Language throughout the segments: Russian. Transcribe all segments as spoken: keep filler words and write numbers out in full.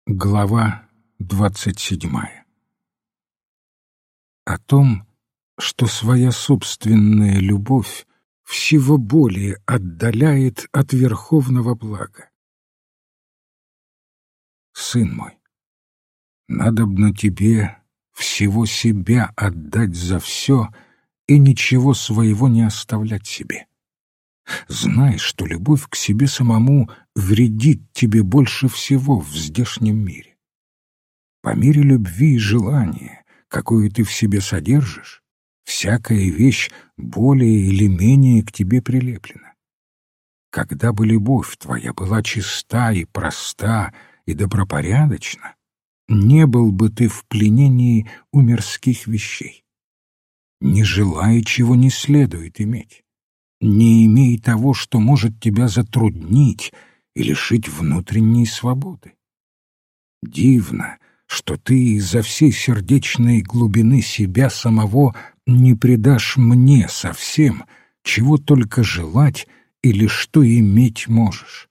Глава двадцать седьмая. О том, что своя собственная любовь всего более отдаляет от верховного блага. Сын мой, надобно тебе всего себя отдать за все и ничего своего не оставлять себе. Знай, что любовь к себе самому вредит тебе больше всего в здешнем мире. По мере любви и желания, какую ты в себе содержишь, всякая вещь более или менее к тебе прилеплена. Когда бы любовь твоя была чиста и проста и добропорядочна, не был бы ты в пленении у мирских вещей. Не желай, чего не следует иметь. Не имей того, что может тебя затруднить и лишить внутренней свободы. Дивно, что ты из-за всей сердечной глубины себя самого не предашь мне совсем, чего только желать или что иметь можешь.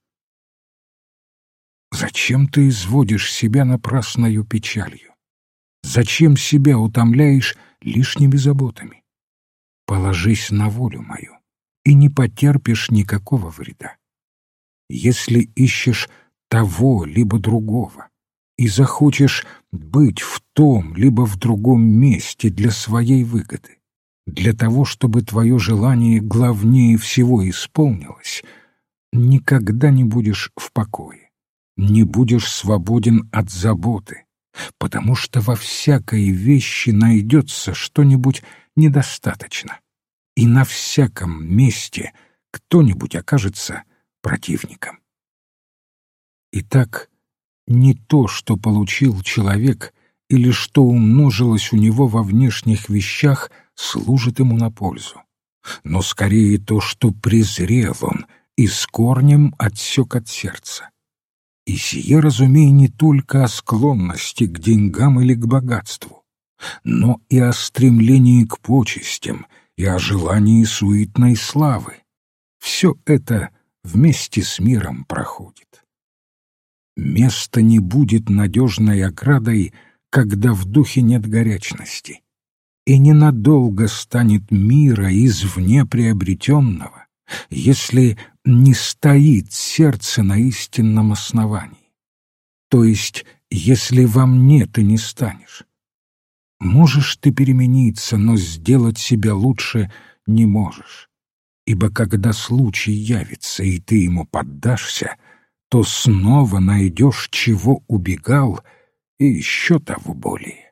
Зачем ты изводишь себя напрасною печалью? Зачем себя утомляешь лишними заботами? Положись на волю мою, и не потерпишь никакого вреда. Если ищешь того либо другого и захочешь быть в том либо в другом месте для своей выгоды, для того, чтобы твое желание главнее всего исполнилось, никогда не будешь в покое, не будешь свободен от заботы, потому что во всякой вещи найдется что-нибудь недостаточно. И на всяком месте кто-нибудь окажется противником. Итак, не то, что получил человек или что умножилось у него во внешних вещах, служит ему на пользу, но скорее то, что презрел он и с корнем отсек от сердца. И сие, разумей, не только о склонности к деньгам или к богатству, но и о стремлении к почестям и о желании суетной славы. Все это вместе с миром проходит. Место не будет надежной оградой, когда в духе нет горячности, и ненадолго станет мира извне приобретенного, если не стоит сердце на истинном основании, то есть если во мне ты не станешь. Можешь ты перемениться, но сделать себя лучше не можешь, ибо когда случай явится, и ты ему поддашься, то снова найдешь, чего убегал, и еще того более.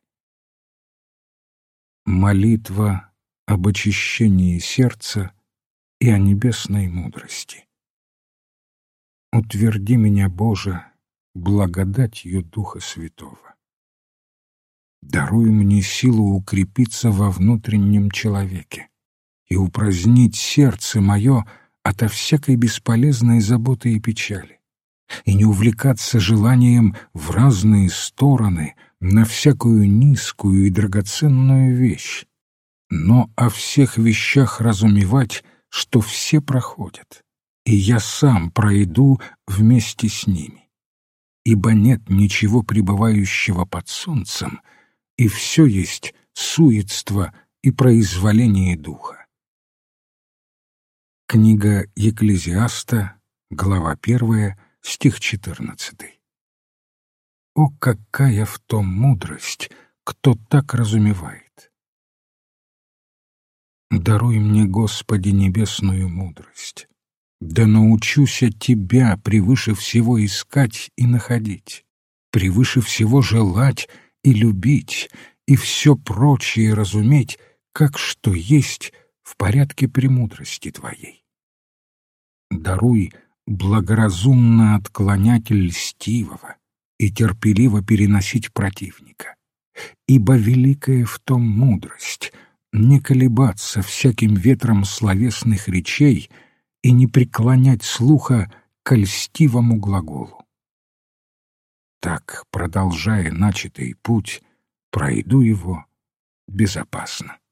Молитва об очищении сердца и о небесной мудрости. Утверди меня, Боже, благодатью Духа Святого. Даруй мне силу укрепиться во внутреннем человеке и упразднить сердце мое ото всякой бесполезной заботы и печали, и не увлекаться желанием в разные стороны на всякую низкую и драгоценную вещь, но о всех вещах разумевать, что все проходят, и я сам пройду вместе с ними, ибо нет ничего пребывающего под солнцем, и все есть суетство и произволение духа. Книга Екклезиаста, глава первая, стих четырнадцатый. О, какая в том мудрость, кто так разумевает! Даруй мне, Господи, небесную мудрость, да научусь от Тебя превыше всего искать и находить, превыше всего желать и любить, и все прочее разуметь, как что есть в порядке премудрости Твоей. Даруй благоразумно отклонять льстивого и терпеливо переносить противника, ибо великая в том мудрость не колебаться всяким ветром словесных речей и не преклонять слуха к льстивому глаголу. Так, продолжая начатый путь, пройду его безопасно.